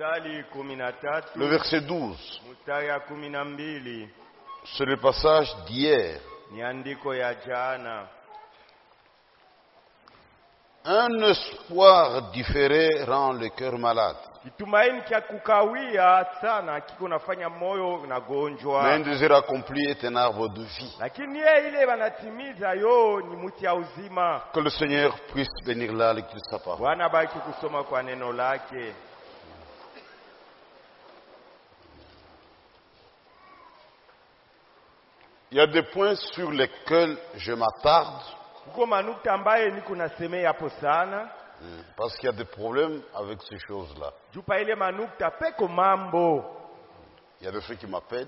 Le verset 12. C'est le passage d'hier. Un espoir différé rend le cœur malade. Mais un désir accompli est un arbre de vie. Que le Seigneur puisse bénir la lecture de sa parole. Il y a des points sur lesquels je m'attarde. Parce qu'il y a des problèmes avec ces choses-là. Il y a des gens qui m'appellent.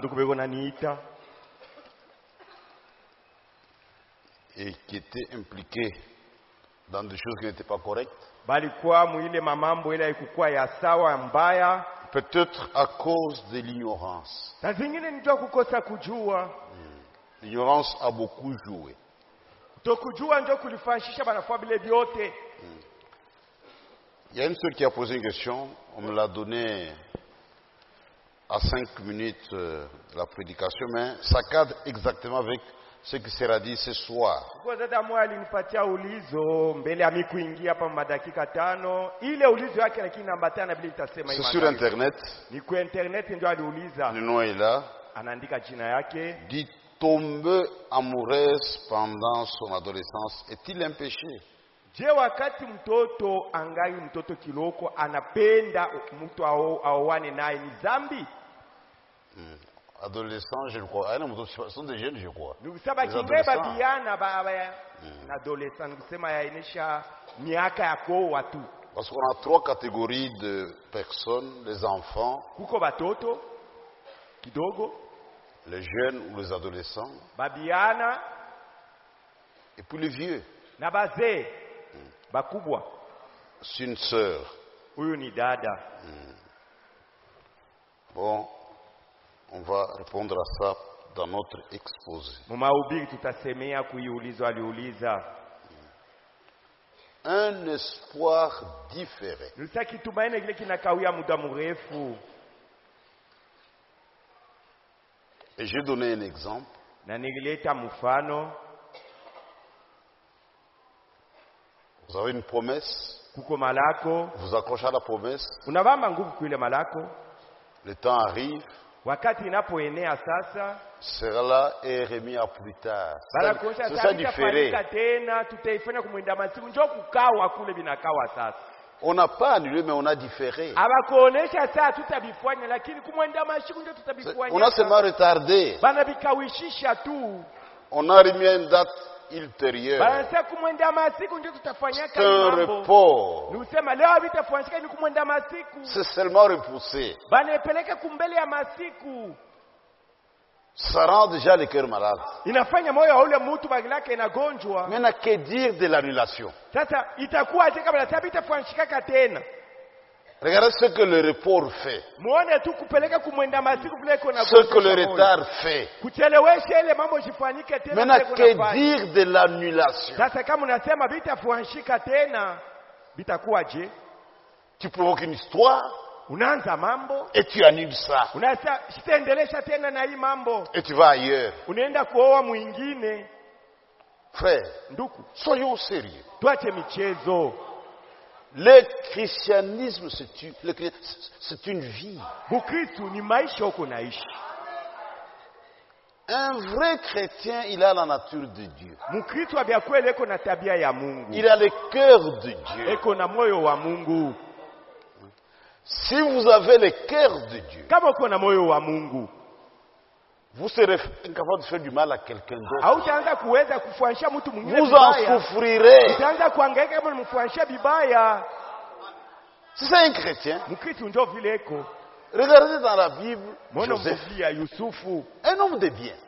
Et qui étaient impliqués dans des choses qui n'étaient pas correctes. Peut-être à cause de l'ignorance. L'ignorance a beaucoup joué. Il y a une seule qui a posé une question, on me l'a donnée à 5 minutes la prédication, mais ça cadre exactement avec ce qui sera dit ce soir. C'est sur Internet. Le nom est là. Dit tomber amoureuse pendant son adolescence est-il un péché? Adolescents, je crois. Ce sont des jeunes, je crois. Les adolescents. Parce qu'on a 3 catégories de personnes, les enfants, les jeunes ou les adolescents, et puis les vieux. C'est une sœur. Bon, on va répondre à ça dans notre exposé. Un espoir différé. Et j'ai donné un exemple. Vous avez une promesse. Vous accrochez à la promesse. Le temps arrive. Cela est remis à plus tard. C'est ça différé. On n'a pas annulé, mais on a différé. On a seulement retardé. On a remis une date ultérieure. C'est un report. C'est seulement repoussé. Ça rend déjà le cœur malade. Maintenant, que dire de l'annulation? Regardez ce que le report fait. Ce que le retard fait. Maintenant, que dire de l'annulation? Tu provoques une histoire et tu annules ça. Et tu vas ailleurs. Frère, soyons sérieux. Le christianisme, c'est une vie. Un vrai chrétien, il a la nature de Dieu. Il a le cœur de Dieu. Si vous avez le cœur de Dieu, vous serez incapable de faire du mal à quelqu'un d'autre. Vous en souffrirez. Si c'est un chrétien, regardez dans la Bible, Joseph, un homme de bien,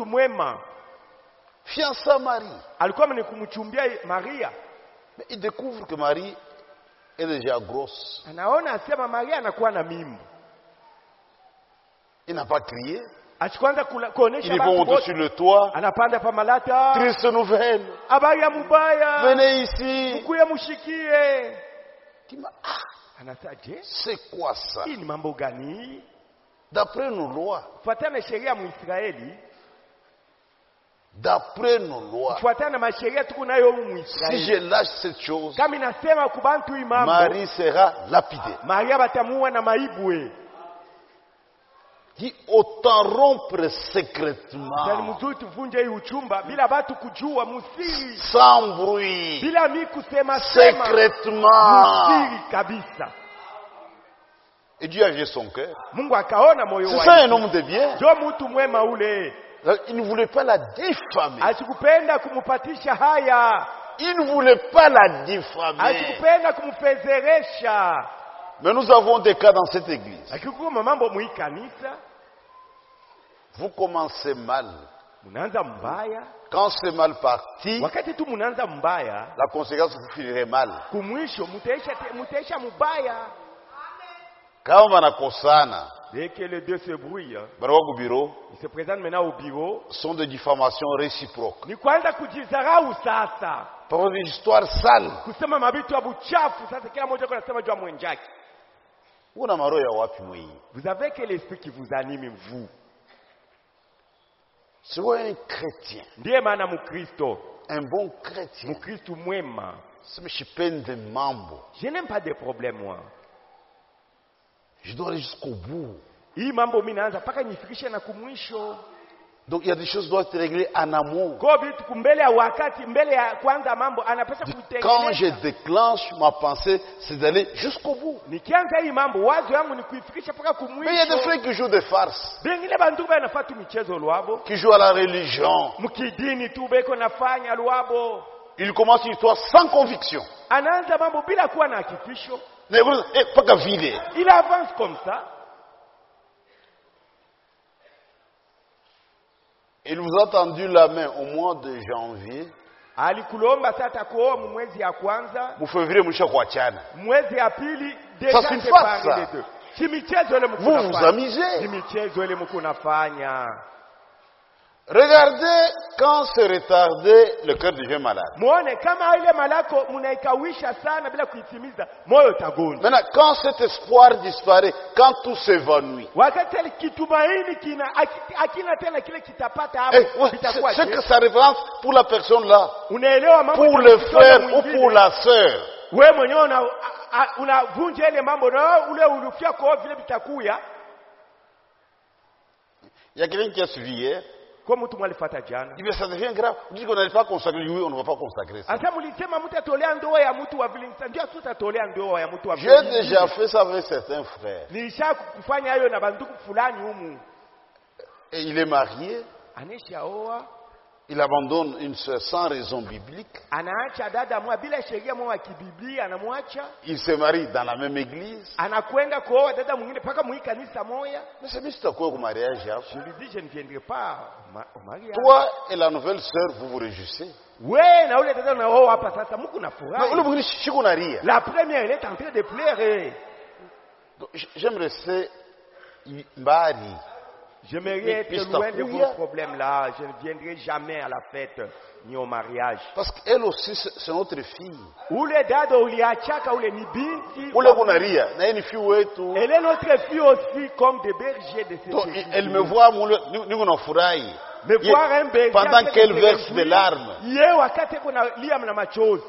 fiancé à Marie. Mais il découvre que Marie est déjà grosse. Il n'a pas crié. Il est monté sur le toit. Triste nouvelle. Venez ici. Anasaje? C'est quoi ça? Hii ni mambo gani? D'après nos lois. Kufuatana na sheria mu Israeli. D'après nos lois. Kufuatana na sheria tuko nayo mu Israeli. Si je lâche cette chose, kama inasema kubantu hii mambo, Marie sera lapidée. Maria batamua na maibwe. Qui autant rompre secrètement. Tani mzuri tuvunje hii uchumba bila watu kujua musiri. Sans bruit. Bila mimi kusema secrètement. Musiri kabisa. Et Dieu a vu son cœur. Mungu akaona moyo wake. C'est ça un homme de bien. Jo mtu mwema ule. Il ne voulait pas la diffamer. Asikupenda kumupatisha haya. Il ne voulait pas la diffamer. Asikupenda kumfezeresha. Mais nous avons des cas dans cette église. Akikuwa mambo mu kanisa. Vous commencez mal. Munaanza mbaya. Quand c'est mal parti, wakati tu munaanza mbaya, la conséquence vous finirez mal. Kumwisho mutaisha mbaya. Quand on a kosana, dès que les deux se brouillent, au bureau, ils se présentent maintenant au bureau, sont de diffamation réciproque. Ni kwanza kujizarau sasa. Par une histoire sale. Kusema mabitu ya buchafu sasa kila mmoja anasema juu ya mwenzake. Una maro ya wapi mwenye? Vous avez quel esprit qui vous anime vous? C'est un chrétien. Ndiye maana Mkristo. Un bon chrétien. Mkristo mwema. Sipende mambo. Je n'aime pas de problème moi. Je dois aller jusqu'au bout. Hii mambo mimi naanza paka nifikishe na kumwisho. Donc il y a des choses qui doivent être réglées en amont. Kwa vitu mbele ya wakati, mbele ya kwanza mambo anapaswa kutengeneza. Quand je déclenche ma pensée, c'est d'aller jusqu'au bout. Nikianza hii mambo wazo yangu ni kuifikisha paka kumwisho. Mais il y a des frères qui jouent des farces. Bengine bantu banafatu michezo lwabo. Qui jouent à la religion. Mkidini tu beko nafanya lwabo. Il commence une histoire sans conviction. Anaanza mambo bila kuwa na hakikisho. Pas qu'à vider. Il avance comme ça. Il vous a tendu la main au mois de janvier. Alikulomba sasa kuoa mwezi ya kwanza. Mu février mwisho kuachana. Mwezi ya pili déjà séparé les deux. Si michezo ile mko nafanya. Vous vous amusez. Si michezo ile mko nafanya. Regardez quand se retardait le cœur devient malade. Muone kama ile malako mnaikawisha sana bila kuitimiza, moyo utagonja. Maintenant quand cet espoir disparaît, quand tout s'évanouit. Wakati ile kitumaini akina tena kile kitapata hapo bitakuwa. C'est que ça représente pour la personne là. Unaelewa mambo pour le frère ou pour la sœur. Wewe mwenyewe unavunja ile mambo na ule ulufia kwa vile bitakuya. Il y a quelqu'un qui a suivi hier. Comme mtu mwalifuata jana. Mais ça devient grave. On dit qu'on n'allait pas consacrer. Oui, on ne va pas consacrer ça. Asa mlisema mtu atolea ndoa ya mtu wa vile ndio tutatolea ndoa ya mtu wa vile. J'ai déjà fait ça avec certains frères. Nilisha kufanya hayo na banduku fulani humu. Et il est marié. Aneshaoa. Il abandonne une sœur sans raison biblique. Anaacha dada mwa bila sheria mwa kibiblia anamwacha. Il se marie dans la même église. Anakwenda kuoa dada mwingine paka mu kanisa moja. Mais c'est juste quoi au mariage là? Je lui dis je ne viendrai pas au mariage. Toi et la nouvelle sœur vous vous réjouissez. Ouais, na ule dada unaoa hapa sasa mko na furaha. Mais ule mwingine shiko na ria. La première elle est en train de pleurer. J'aime rester mbari. J'aimerais être loin de vos problèmes là. Je ne viendrai jamais à la fête ni au mariage. Parce qu'elle aussi c'est notre fille. Ule dada uliachaka ule ni binti. Ule kunaria na yeye ni fille wetu. Elle est notre fille aussi comme des bergers de cette église. Elle me voit niko na furahi. Me voir un berger pendant qu'elle verse des larmes. Yeye wakati kuna lia na machozi.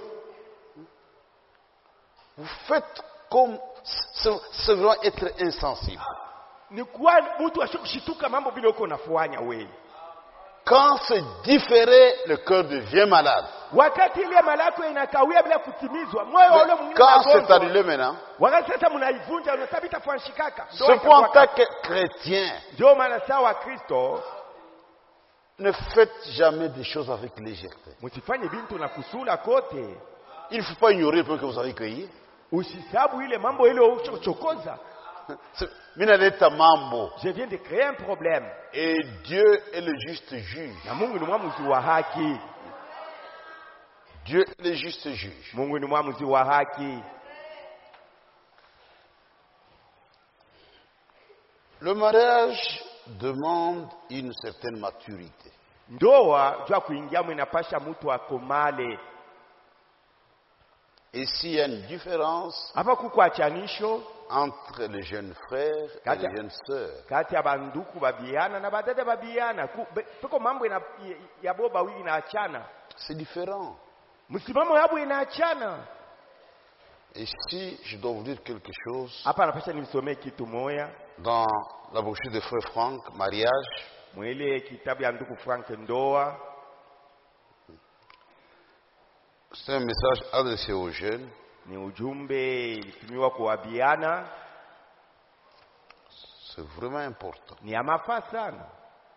Vous faites comme c'est vraiment être insensible. Ni kwa mtu ashikushituka mambo vile uko unafanya wewe. Quand c'est différé, le cœur devient malade. Wakati ile malako inakawia bila kutimizwa, moyo wa ule mwingine quand c'est annulé maintenant, wakati sasa mnaivunja unathabita fanshikaka. C'est pour en tant que chrétien. Ndio maana sawa Kristo, ne faites jamais des choses avec légèreté. Msifanye bintu na kusula kote. Il ne faut pas ignorer le peu que vous avez cueilli. Usisabu ile mambo ile uchokoza. Je viens de créer un problème. Et Dieu est le juste juge. Dieu est le juste juge. Le mariage demande une certaine maturité. Et s'il y a une différence hapa kuko achanisho entre les jeunes frères et les jeunes sœurs, kati ya banduku babiana na badada babiana, peko mambo ya boba wili inaachana, c'est différent. msimamo yabo inaachana. Et si je dois vous dire quelque chose, Hapa napasha nimsomee kitu moya dans la brochure de Frère Franck, mariage, mwele kitabu ya ndugu Frank ndoa, c'est un message adressé aux jeunes. ni ujumbe ilitumiwa kwa wabiana, C'est vraiment important. ni ya mafaa sana.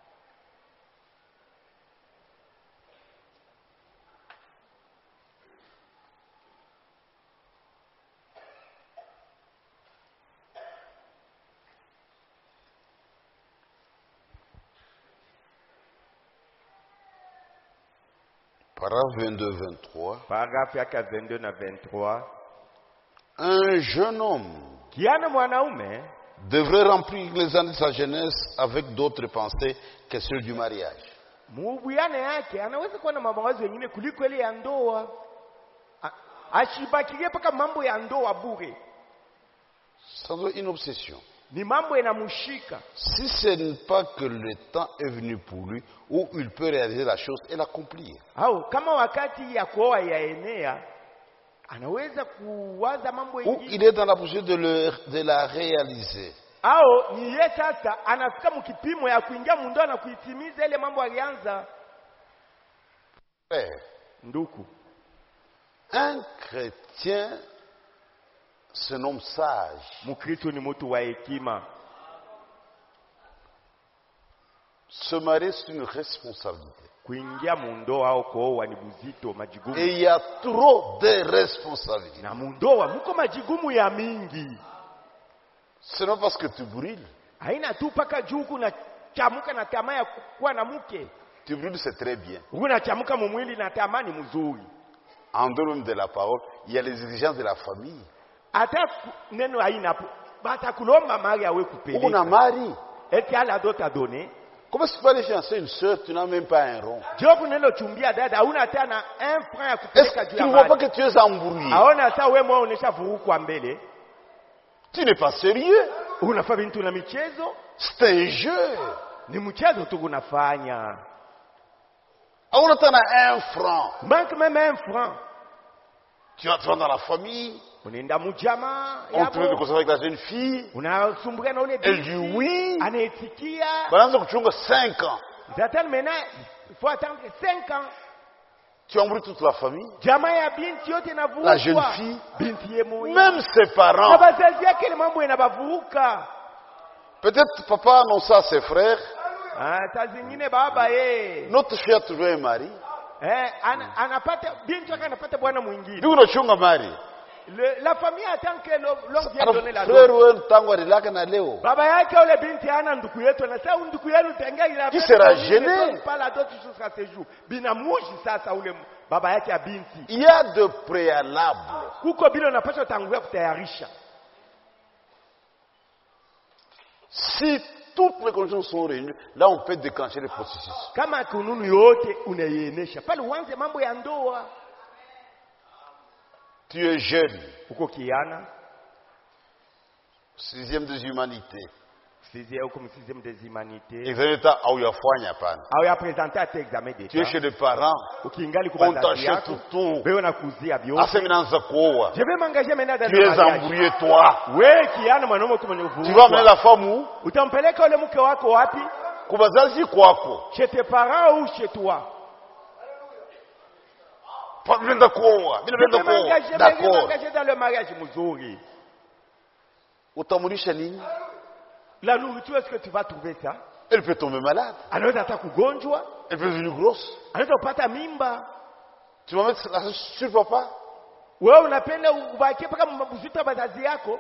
Paragraphe 22-23. Paragrafu yake 22 na 23. Un jeune homme Kiana mwanaume devrait remplir les années de sa jeunesse avec d'autres pensées que celles du mariage. muubuyane yake anaweza kuwa na mawazo mengine kuliko ile ya ndoa. Ashibakilie paka mambo ya ndoa bure. Ça doit être une obsession. Ni mambo yanamshika. Si ce n'est pas que le temps est venu pour lui où il peut réaliser la chose et l'accomplir. Au kama wakati ya kuoa yaenea, anaweza kuwaza mambo Ou mengine. il est dans la poursuite de la réaliser. Au ni yeye sasa anafika mkipimo ya kuingia mundoa na kuitimiza ile mambo alianza. Frère, Nduku, un chrétien se nomme sage. Mkristo ni mtu wa hekima. Se marier, c'est une responsabilité. Kuingia mundoa au kuoa ni buzito, majigumu. Et il y a trop de responsabilités. Na mundoa muko majigumu ya mingi. Ce n'est pas parce que tu brûles. Haina tu paka juu kuna chamuka na tamaa ya kuwa na mke. Tu brûles, c'est très bien. Una chamuka mumwili na tamani mzuri. En dehors de la parole, il y a les exigences de la famille. Hata neno haina bata kulomba mali awe kupeleka. On a mari. Eti ala dota donner. Comment est-ce que tu peux aller fiancer une soeur, tu n'as même pas un rond? Jobu neno chumbia dada una tena un franc ya Est-ce kupeleka que juu tu ya ne vois pas mali. que tu es embrouillé? Aona hata wewe mwa unesha vurugu kwa mbele. Tu n'es pas sérieux. Unafanya vitu na michezo? C'est un jeu. Ni mchezo tu unafanya. On attend à 1 franc. Manque même un franc. Tu vas dans la famille. Unaenda mujama On te met de yabo. conseiller avec la jeune fille. Unasumbuka na ule Elle dit oui. anaitikia. Pendant que tu as 5 ans, Zatani mena il faut attendre 5 ans. tu embrouilles toute la famille. Jamaa ya binti yote inavuka. La jeune fille. Binti yemo. Même ses Na parents. bazazi yake ile mambo inabavuka. Peut-être papa annonce ça à ses frères. Saa zingine baba Notre fille a trouvé un mari. anapata binti yake anapata bwana mwingine. Nous nous mari. La famille attend que l'homme vienne donner la Frère dot. wewe tangu alilaka na leo. Baba yake yule binti hana nduku yetu na sasa nduku yenu tenga ila Qui sera gêné? Pas la dot jusqu'à ce jour. Binamushi sasa ule baba yake ya binti. Il y a de préalables. Kuko bila unapaswa tangulia kutayarisha. Si toutes les conditions sont réunies, là on peut déclencher le processus. Kama kununu yote unaienesha pale uanze mambo ya ndoa. Tu es jeune, Uko kiana 6e des humanités. sixième huko sixième des humanités. Examen d'état auyafanya pana. Au ya présenter à examen d'état. Tu es chez les parents, Ukiingali on kubazazi t'achète yako. tout. Wewe unakuzia bio. Aseminanza kuoa. Je vais m'engager maintenant dans Tu le es mariage. embrouillé toi. Wewe kiana mwanaume kama ni Tu vas mener la femme où? utampeleka ule mke wako wapi? Kubazazi kwako. Chez tes parents ou chez toi? Bila kuoa. Bila kuoa. D'accord. M'engager dans le mariage mzuri. Utamulisha nini? La nourriture, est-ce que tu vas trouver ça? Elle peut tomber malade. Anaweza hata kugonjwa, Elle peut devenir grosse. anaweza kupata mimba. Tu vas mettre la sur papa? Wewe unapenda ubakie paka mbuzito bazazi yako?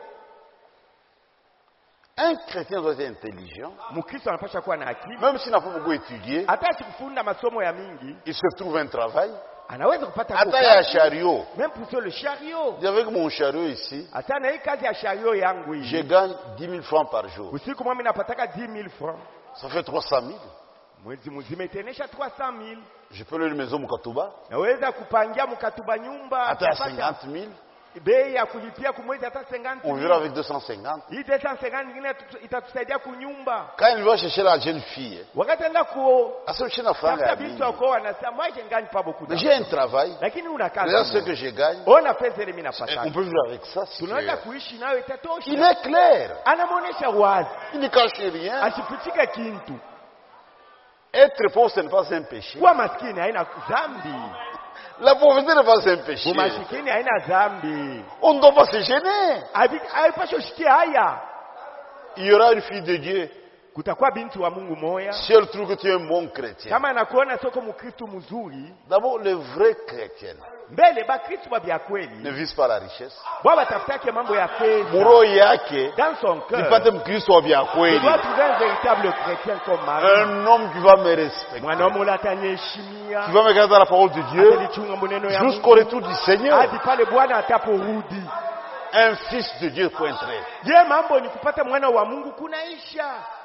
Un chrétien doit être intelligent. Mkristo anapaswa kuwa na akili. Même s'il n'a pas beaucoup étudié, Hata akifunda masomo ya mingi, il se trouve un travail. anaweza kupata Hata ya chariot. même pour sur le chariot. Avec mon chariot ici, Hata na hii kazi ya chariot yangu hii. je gagne 10 000 francs par jour. Usiku mimi napataka 10 000 francs. Ça fait 300 000. Mwezi mzima itenesha 300 000. Je peux louer une maison Mukatuba. Naweza kupangia mkatuba nyumba. Hata ya 50 000. bei ya kulipia kumwezi hata 50. On vivra avec 250. Hii 250 nyingine itatusaidia kunyumba. Quand il va chercher la jeune fille, Wakati anaenda ku asante na franga. tafuta binti wako anasema moi je gagne pas beaucoup. Mais j'ai un travail. Lakini una kazi. Déjà ce que je gagne, Ona pesa ile mimi napata. on peut vivre avec ça. Si Tunaweza kuishi nayo itatosha. il est clair. Anamuonesha wazi. Il ne cache rien. Asifichike kintu. Être pauvre, ce n'est pas un péché. Kuwa maskini haina dhambi. La pauvreté n'est pas un péché. Umasikini haina dhambi. On ne doit pas se gêner. Haipaswi ushikie haya. Il y aura une fille de Dieu. Kutakuwa binti wa Mungu moya. Si elle trouve que tu es un bon chrétien. Kama anakuona soko mkristo mzuri. D'abord, le vrai chrétien Mbele bakristo wa vya kweli. ne vise pas la richesse. Baba tafutake mambo ya fedha. Muro yake. Dans son cœur. Nipate mkristo wa vya Il kweli. doit trouver un véritable chrétien comme Marie. Un homme qui va me respecter. Mwanaume ule atanyeshimia. Qui va me garder la parole de Dieu. Atalichunga maneno ya Jusqu'au Mungu. retour du Seigneur. Hadi pale Bwana ataporudi. Un fils de Dieu pointerait. Je, mambo ni kupata mwana wa Mungu kunaisha.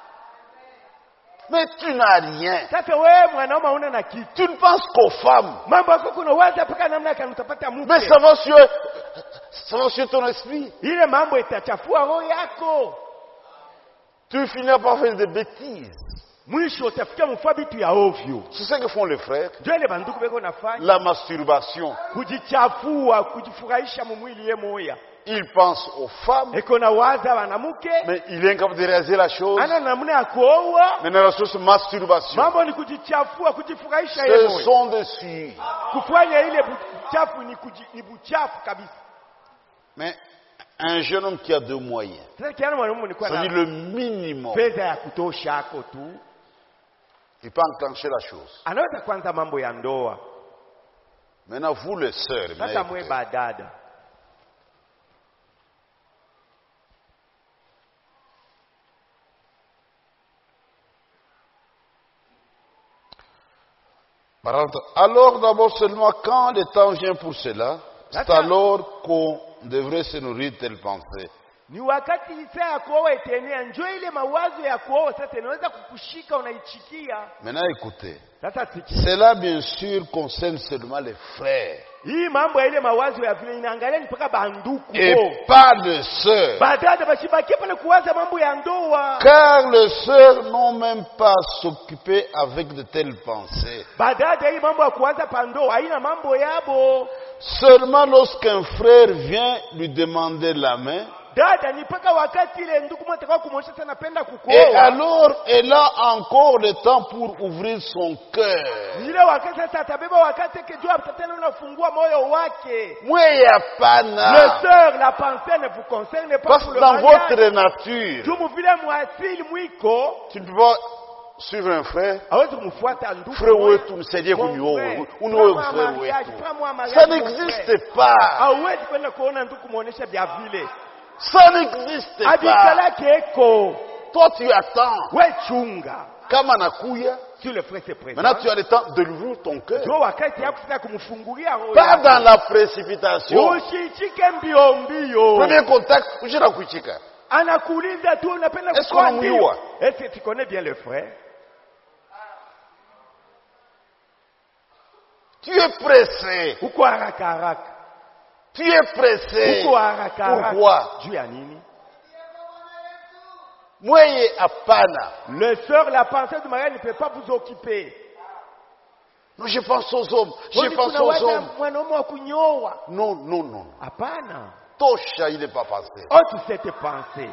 Mais tu n'as rien. Sasa wewe mwanaume una na kitu. Tu ne penses qu'aux femmes. Mambo yako kuna waza paka namna kama utapata mke. Mais ça va sur ton esprit. Ile mambo itachafua roho yako. Tu finiras par faire des bêtises. Mwisho utafikia mfua vitu ya ovyo. C'est ce que font les frères. Ndio ile banduku beko nafanya. La masturbation. Kujichafua, kujifurahisha mwili ye moya. Il pense aux femmes. Eko na waza wanamuke. Mais il est incapable de réaliser la chose. Ana namna ya kuoa. Maintenant, la chose masturbation. Mambo ni kujichafua, kujifurahisha ye moya. Ce sont des suies. Kufanya ile buchafu ni buchafu kabisa. Mais un jeune homme qui a 2 moyens. Sasa mwanamume ni kwa C'est-à-dire le minimum. Pesa ya kutosha yako tu. Il peut enclencher la chose. Anaweza kwanza mambo ya ndoa. Maintenant, vous les sœurs. Sasa mwe badada. Alors d'abord seulement quand le temps vient pour cela, c'est alors qu'on devrait se nourrir de telles pensées. Ni wakati saa ya kuoa itenea, njoo ile mawazo ya kuoa sasa inaweza kukushika unaichikia. Maintenant écoutez, Sasa cela bien sûr concerne seulement les frères. Hii mambo ya ile mawazo ya vile inaangalia ni mpaka banduku. Et pas les sœurs. Badada bashibaki pale kuwaza mambo ya ndoa. Car les sœurs n'ont même pas s'occuper avec de telles pensées. Badada hii mambo ya kuwaza pa ndoa haina mambo yabo. Seulement lorsqu'un frère vient lui demander la main. Dada ni paka wakati ile ndugu mmoja atakao kumwonyesha sana napenda kukuoa. Et alors elle a encore le temps pour ouvrir son cœur. Ile wakati sasa atabeba wakati kujua tena unafungua moyo wake. Mwe hapana. Le sœur, la pensée ne vous concerne pas. Parce pour que le dans mariage. votre nature, Tumu vile mwasili mwiko. tu ne peux pas suivre un frère. Hawezi kumfuata ndugu. Frère wetu nisaidie kunioa. Unioe frère wetu. Ça n'existe pas. Hawezi kwenda kuona ndugu muonesha vya vile. Ça n'existe Abikala pas. keko. Toi tu attends. We chunga. Kama nakuya. Si le frère se présente. Maintenant tu as le temps de l'ouvrir ton cœur. Jo wakati yako sasa kumfungulia roho. Pas dans la précipitation. Usichike mbio mbio. Premier contact, ujira kuchika. Anakuuliza tu unapenda Est-ce qu'on muyua? Est-ce que tu connais bien le frère? Tu es pressé. Uko haraka haraka. Tu es pressé. Uko haraka haraka. Pourquoi? Juu ya nini? Mweye apana. Le sœur, la pensée du mariage ne peut pas vous occuper. Non, je pense aux hommes. Je pense aux hommes. Mwanaume wa kunyoa. Non, non, non. Hapana. Tosha, il n'est pas passé. Otu cette pensée.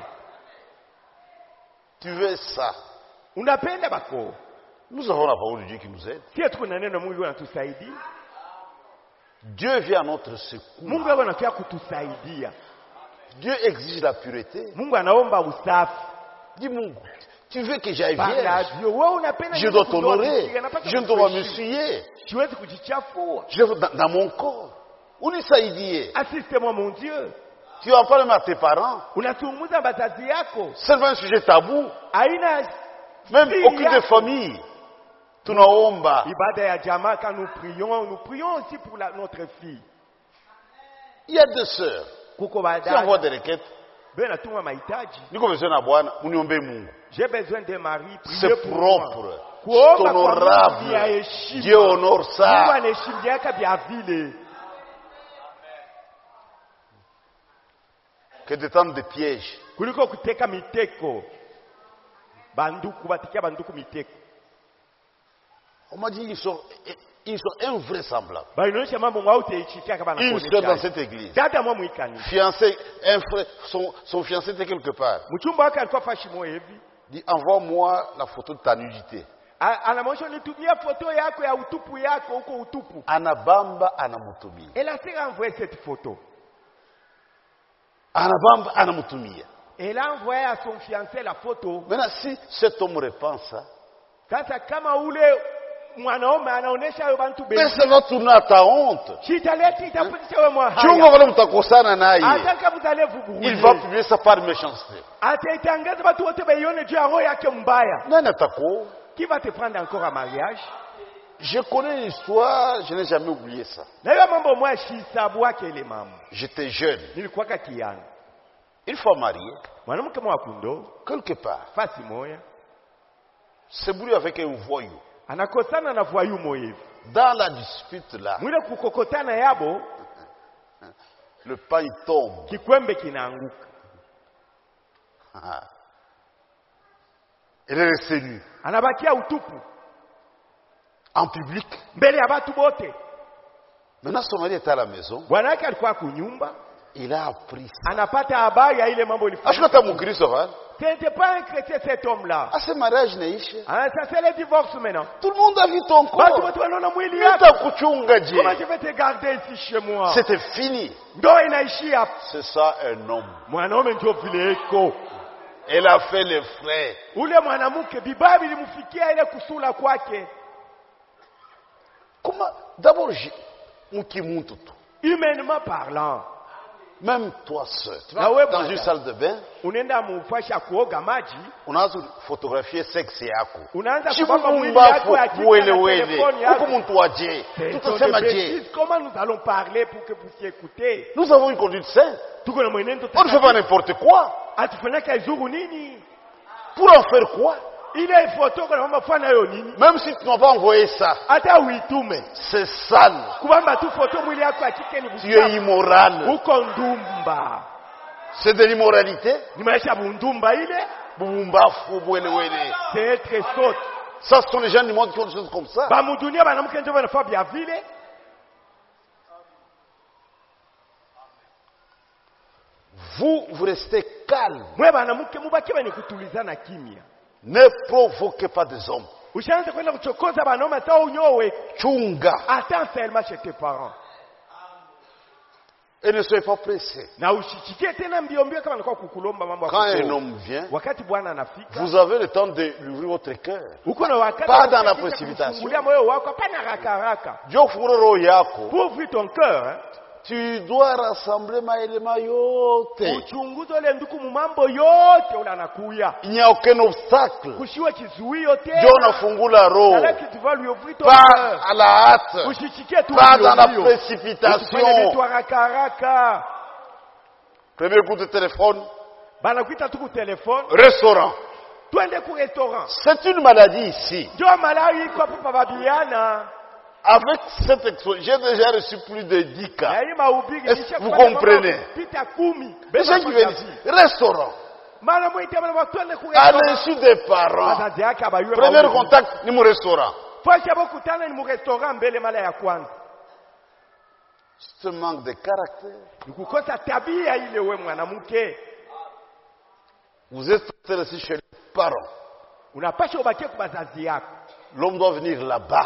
Tu veux ça. Unapenda bako. Nous avons la parole de Dieu qui nous aide. Si kuna neno Mungu anatusaidia. Dieu vient à notre secours. Mungu anakuja kutusaidia. Dieu exige la pureté. Mungu anaomba usafi. Dis Mungu, tu veux que j'aille vierge? Je Je dois t'honorer. Je ne dois pas m'essuyer. Siwezi kujichafua. Je veux dans mon corps. Unisaidie. Assiste-moi mon Dieu. Tu en parles même à tes parents. Unazungumza bazazi yako. C'est un sujet tabou. Haina Même aucune de famille. Tunaomba. Ibada ya jamaa quand nous prions aussi pour notre fille. Il y a 2 sœurs. Kuko Si badada. on voit des requêtes, Bena tuma mahitaji. niko besoin na Bwana, uniombe Mungu. J'ai besoin de mari. C'est propre. C'est Kuomba kwa Mungu ya honorable. heshima. Dieu honore Mungu ça. anaheshimiaka vya vile. que de tendre des pièges. kuliko kuteka miteko. Banduku batikia banduku miteko. On m'a dit ils sont invraisemblables. Une sœur dans cette église. Fiancé, un frère, son fiancé était quelque part. Dit envoie-moi la photo de ta nudité. Anabamba anamutumia. Elle a envoyé cette photo. Anabamba anamutumia. Elle a envoyé à son fiancé la photo. Maintenant, si cet homme répand ça, mais ça va tourner à ta honte. Il va publier ça par méchanceté. Qui va te prendre encore à mariage? Je connais l'histoire, je n'ai jamais oublié ça. J'étais jeune. Une fois marié, quelque part, c'est brûlé avec un voyou. Dans la dispute là, le pain tombe. Il est resté nu. En public. Maintenant son mari était à la maison. Il a appris ça. Ce n'était pas un chrétien cet homme-là. Ce mariage n'est ça c'est le divorce maintenant. Tout le monde a vu ton corps. Comment je vais te garder ici chez moi? C'était fini. C'est ça un homme. Elle a fait les frais. Comment? D'abord, humainement parlant, même toi seul, tu vas dans une salle de bain, on a photographié sexe yako. Comment nous allons parler pour que vous puissiez écouter? Nous avons une conduite saine. On ne fait pas n'importe quoi. Pour en faire quoi? Même si tu n'as pas envoyé ça, c'est sale. Tu es immoral. C'est de l'immoralité. C'est être saute. Ça, ce sont les gens du monde qui font des choses comme ça. Vous restez calme. Ne provoquez pas des hommes. Chunga. Attends seulement chez tes parents. Et ne soyez pas pressés. Quand un homme vient, vous avez le temps de lui ouvrir votre cœur. Pas dans la précipitation. Pour ouvrir ton cœur, tu dois rassembler maelema yote. Il n'y a aucun obstacle. Dieu nafungula roho. Pas à la hâte. Pas dans la précipitation. Premier coup de téléphone. Restaurant. C'est une maladie ici. Avec cette exposition, j'ai déjà reçu plus de 10 cas. Est-ce que vous comprenez? Les gens qui viennent ici, restaurant. À l'insu des parents. Premier contact, ni mon restaurant. C'est un manque de caractère. Vous êtes ici chez les parents. L'homme doit venir là-bas.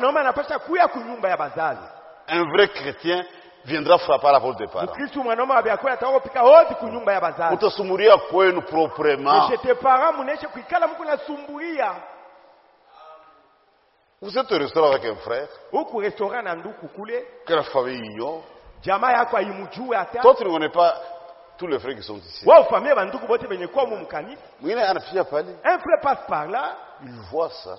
Un vrai chrétien viendra frapper à la porte des parents. Utasumburia kwenu proprement. Vous êtes au restaurant avec un frère que la famille ignore. Toi, tu ne connais pas tous les frères qui sont ici. Un frère passe par là. Il voit ça.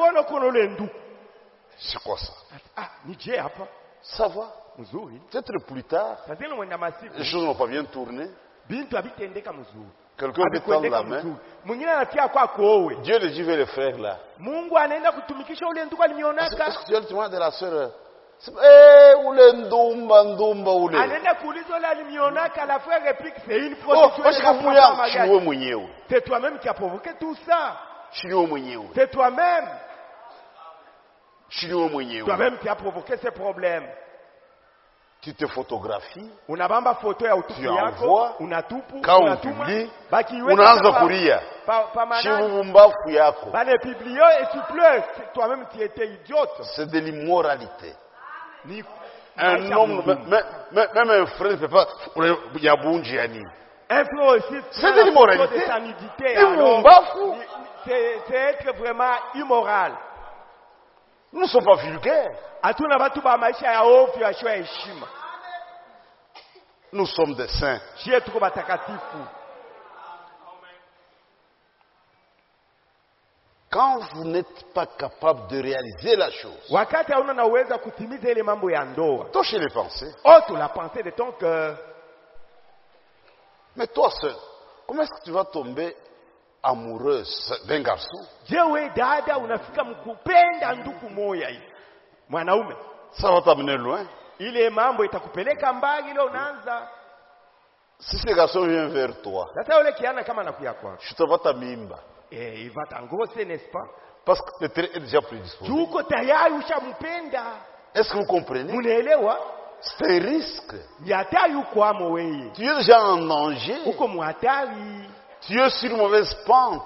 C'est quoi ça? Ça va. Peut-être plus tard, les choses n'ont pas bien tourné. Quelqu'un peut tendre la main. Dieu le dit vers les frères là. Est-ce que tu as le témoin de la sœur Ule ndumba ule. Anaenda kuuliza yule alimionaka, la frère réplique, c'est une prostituée. C'est toi-même qui as provoqué tout ça. C'est toi-même. Toi-même qui as provoqué ces problèmes. Tu te photographies. Unabamba photo ya utupu yako, unatupu, unatuma, unaanza kulia. Chibumbafu yako. Bale biblio et tu pleures, toi-même tu étais idiote. C'est de l'immoralité. Un homme, même un frère ne peut pas yabunji yani. Un frère aussi, c'est de l'immoralité. C'est être vraiment immoral. Nous ne sommes pas vulgaires. Nous sommes des saints. Quand vous n'êtes pas capable de réaliser la chose, touchez les pensées. La pensée de ton cœur. Mais toi seul, comment est-ce que tu vas tomber amoureuse d'un garçon? Ça va t'amener loin. Si ce garçon vient vers toi, je te vois ta mimba. Et il va t'engrosser, n'est-ce pas? Parce que le terrain est déjà prédisposé. Est-ce que vous comprenez? C'est un risque. Tu es déjà en danger. Tu es sur une mauvaise pente.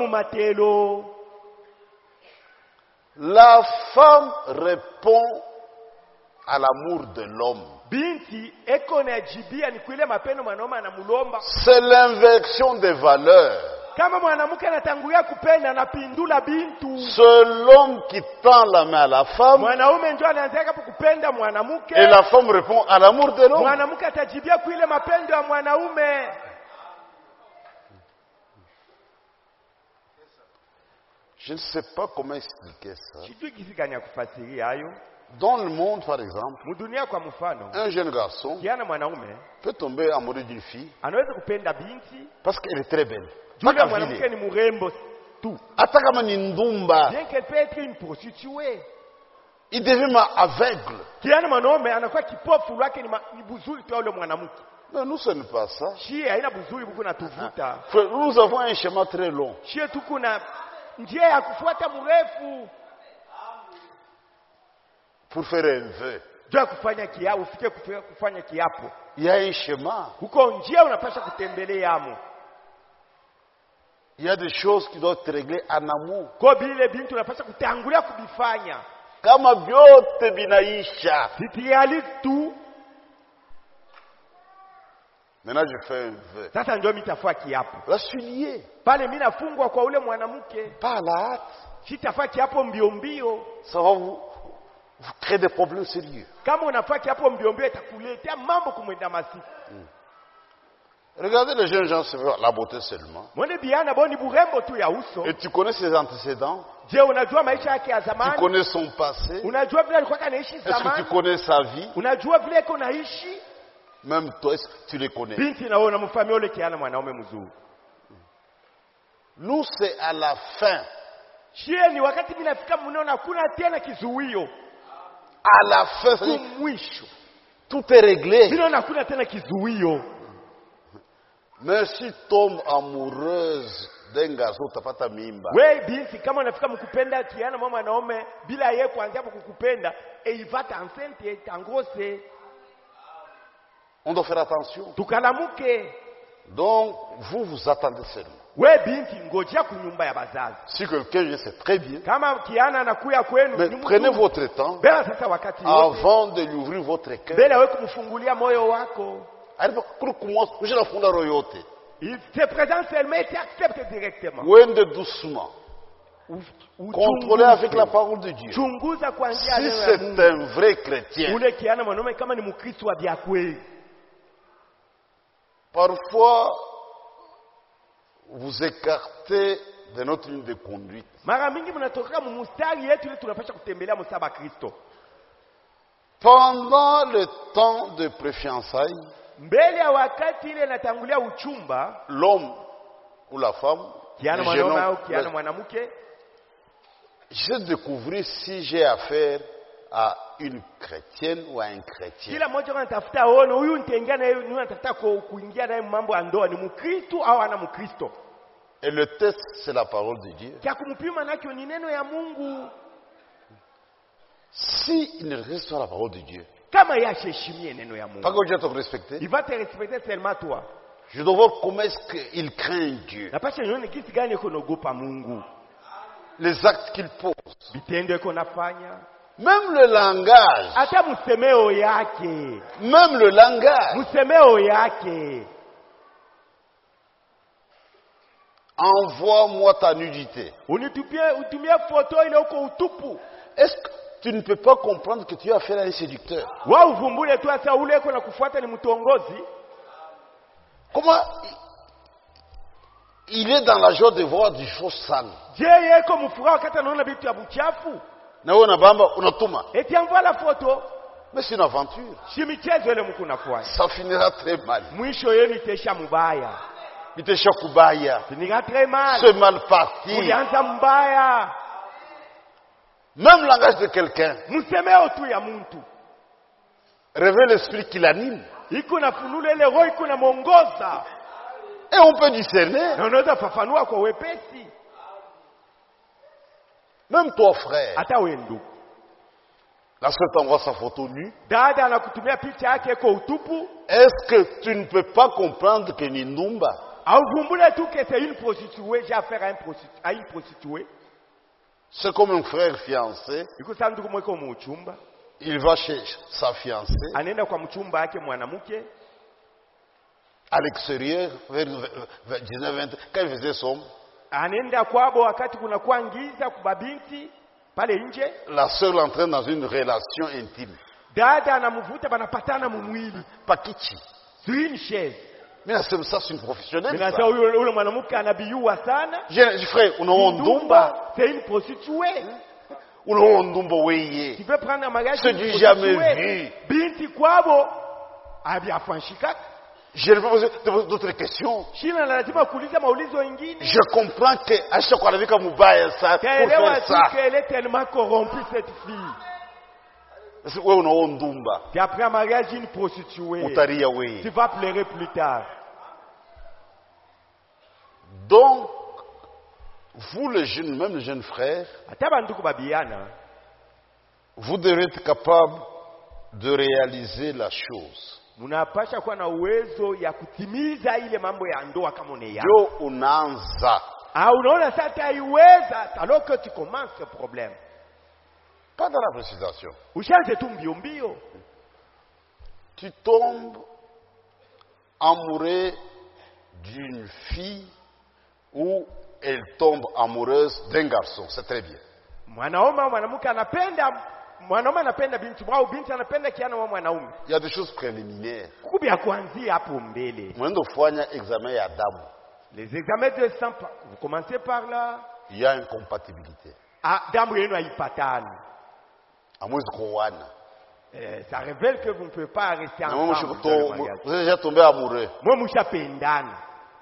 La femme répond à l'amour de l'homme. C'est l'inversion des valeurs. C'est l'homme qui tend la main à la femme et la femme répond à l'amour de l'homme. Je ne sais pas comment expliquer ça. Dans le monde, par exemple, un jeune garçon peut tomber amoureux d'une fille parce qu'elle est très belle. Bien qu'elle peut être une prostituée. Il devient aveugle. Mais nous, ce n'est pas ça. Nous avons un schéma très long. Pour faire un vœu, il y a un schéma. Il y a des choses qui doivent être réglées en amour. Kama vyote binaisha. Maintenant je fais un vœu. Là je suis lié. Pas à la hâte. Ça va vous créer des problèmes sérieux. Regardez les jeunes gens, c'est la beauté seulement. Et tu connais ses antécédents? Tu connais son passé? Est-ce que tu connais sa vie? Même toi, est-ce que tu les connais? Nous, c'est à la fin. À la fin, tout est réglé. Mais si tu tombes amoureuse d'un garçon, tu n'as pas ta mimba. On doit faire attention. Donc, vous attendez seulement. Si quelqu'un vient, c'est très bien. Mais prenez votre temps avant de lui ouvrir votre cœur. Il te présente seulement et t'accepte directement. Doucement. Contrôlez avec la parole de Dieu. Si c'est un vrai chrétien, parfois vous écartez de notre ligne de conduite. Pendant le temps de préfiançailles, l'homme ou la femme, j'essaie de découvrir si j'ai affaire à une chrétienne ou à un chrétien. Kila mmoja anatafuta ono huyu nitengana yeye ni anatafuta kuingia naye mambo ya ndoa ni Mkristo au ana Mkristo. Et le test, c'est la parole de Dieu. Kia kumpima nacho ni neno ya Mungu. Si il ne respecte pas la parole de Dieu, Kama yasheshimie neno ya Mungu, pas que Dieu te respecte, il va te respecter seulement toi. je dois voir comment est-ce qu'il craint Dieu. Na pasha nione kitu gani yuko naogopa Mungu. Les actes qu'il pose. Vitendo yuko nafanya. Même le langage. Hata msemeo yake. Même le langage. Msemeo yake. Envoie-moi ta nudité. Utumie photo ile uko utupu. Est-ce que tu ne peux pas comprendre que tu as affaire à un séducteur? Wa uvumbule tu hata ule uko na kufuata ni mtongozi. Comment il est dans la joie de voir des choses sales? Je yeko mfuraha wakati anaona vitu ya buchafu. Na wewe unabamba unatuma. Eti envoie la photo. Mais c'est une aventure. Si michezo ile mko nafuata. Ça finira très mal. Mwisho yenu itesha mbaya. Itesha kubaya. Finira très mal. C'est mal parti. Ulianza mbaya. Même langage de quelqu'un Msemeo tu ya mtu. révèle l'esprit qui l'anime. Iko na funule ile roho iko na mongoza. Et on peut discerner. Na unaweza fafanua kwa wepesi. Même toi, frère. Hata wewe ndugu. La sœur t'envoie sa photo nue. Dada anakutumia picha yake iko utupu. Est-ce que tu ne peux pas comprendre que ni Numba? Au vumbule tu que c'est une prostituée, j'ai affaire à une prostituée. C'est comme un frère fiancé. Iko sasa ndugu mweko mchumba. Il va chez sa fiancée. Anaenda kwa mchumba yake mwanamke. À l'extérieur, vers 19-20, quand il faisait sombre. Anaenda kwabo wakati kuna kwa ngiza kubabinti pale nje. La sœur l'entraîne dans une relation intime. Dada anamvuta banapatana mumwili. Pakichi. Sur une chaise. Mais ça c'est une professionnelle. Mais ça ule mwanamke anabiua sana. Je frère, Ndumba, c'est une prostituée. Tu veux prendre un mariage? C'est du jamais vu. Binti kwabo abiafanshika. Je ne peux poser d'autres questions. Je comprends qu'à chaque fois avec un moubaï, ça, pour faire ça. Elle est tellement corrompue, cette fille. Et après un mariage, une prostituée. Tu vas pleurer plus tard. Donc, vous les jeunes, même les jeunes frères, vous devez être capable de réaliser la chose. Munapasha kuwa na uwezo ya kutimiza ile mambo ya ndoa kama uneya. Yo unaanza. Unaona sasa haiweza alors que tu commences ce problème. Pas dans la précision. Ushaanze tu mbio mbio. Tu tombes amoureux d'une fille ou elle tombe amoureuse d'un garçon, c'est très bien. Mwanamke anapenda mwanaume anapenda binti au binti anapenda kiana wa mwanaume. Il y a des choses préliminaires. Kubia kuanzia hapo mbele. Mwendo fanya examen ya damu. Les examens de sang, vous commencez par là. Il y a une compatibilité. Damu yenu haipatani. Amwezi kuoana. Ça révèle que vous ne pouvez pas rester ensemble. Vous êtes déjà tombé amoureux. Moi mshapendana.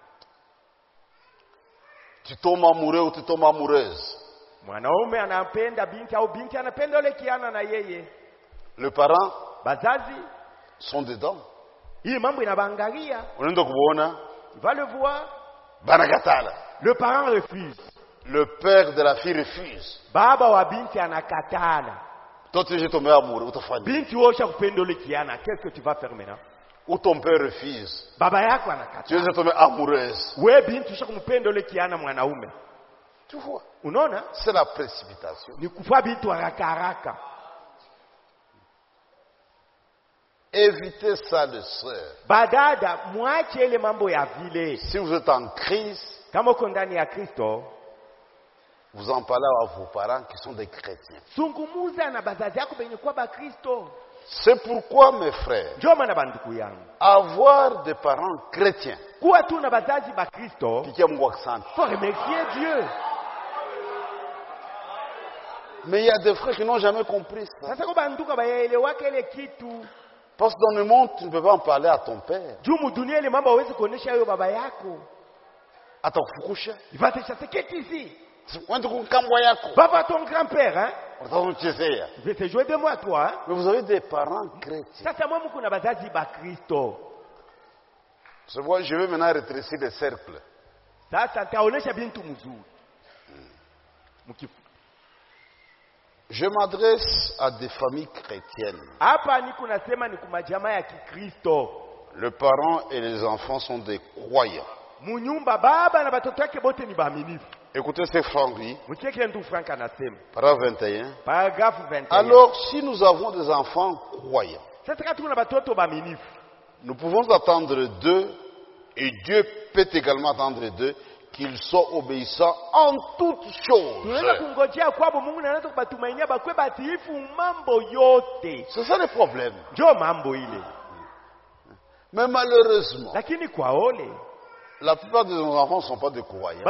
Tu tombes amoureux ou tu tombes amoureuse. Mwanaume anapenda binti au binti anapenda yule kiana na yeye. Les parents bazazi sont dedans. Hii mambo inabangalia. Unaenda kuona. Va le voir. Banakatala. Le parent refuse. Le père de la fille refuse. Baba wa binti anakatala. Toi tu es tombé amoureux, utafanya. Binti wosha kupenda yule kiana, qu'est-ce que tu vas faire maintenant? Ou ton père refuse. Baba yako anakatala. Tu es tombé amoureuse. Wewe binti usha kumpenda yule kiana mwanaume. Tu vois? Unaona? C'est la précipitation. Ni kufa bitu haraka haraka. Évitez ça, les sœurs. Badada, mwache ile mambo ya vile. Si vous êtes en crise, kama uko ndani ya Kristo, vous en parlez à vos parents qui sont des chrétiens. Zungumuza na bazazi yako benye kwa ba Kristo. C'est pourquoi, mes frères, avoir des parents chrétiens, kuwa tu na bazazi ba Kristo, faut remercier Dieu. Mais il y a des frères qui n'ont jamais compris ça. Parce que dans le monde, tu ne peux pas en parler à ton père. À ton fukusha. Il va te chasser. Qu'est-ce ici? Va voir ton grand-père, hein. Je vais te jouer de moi, toi. Hein? Mais vous avez des parents chrétiens. Ça, c'est moi qui bazazi ba Christo. C'est pourquoi je vais maintenant rétrécir les cercles. Ça, taonesha bintu mzuri. Je m'adresse à des familles chrétiennes. Hapa niko nasema ni kuma jamaa ya Kikristo. Les parents et les enfants sont des croyants. Munyumba baba na batoto yake bote ni baaminifu. Écoutez ce Franck-là. Paragraphe 21. 21. Alors, si nous avons des enfants croyants, nous pouvons attendre d'eux, et Dieu peut également attendre d'eux, qu'ils soient obéissants en toutes choses. C'est ça le problème. Mais malheureusement, la plupart de nos enfants ne sont pas des croyants.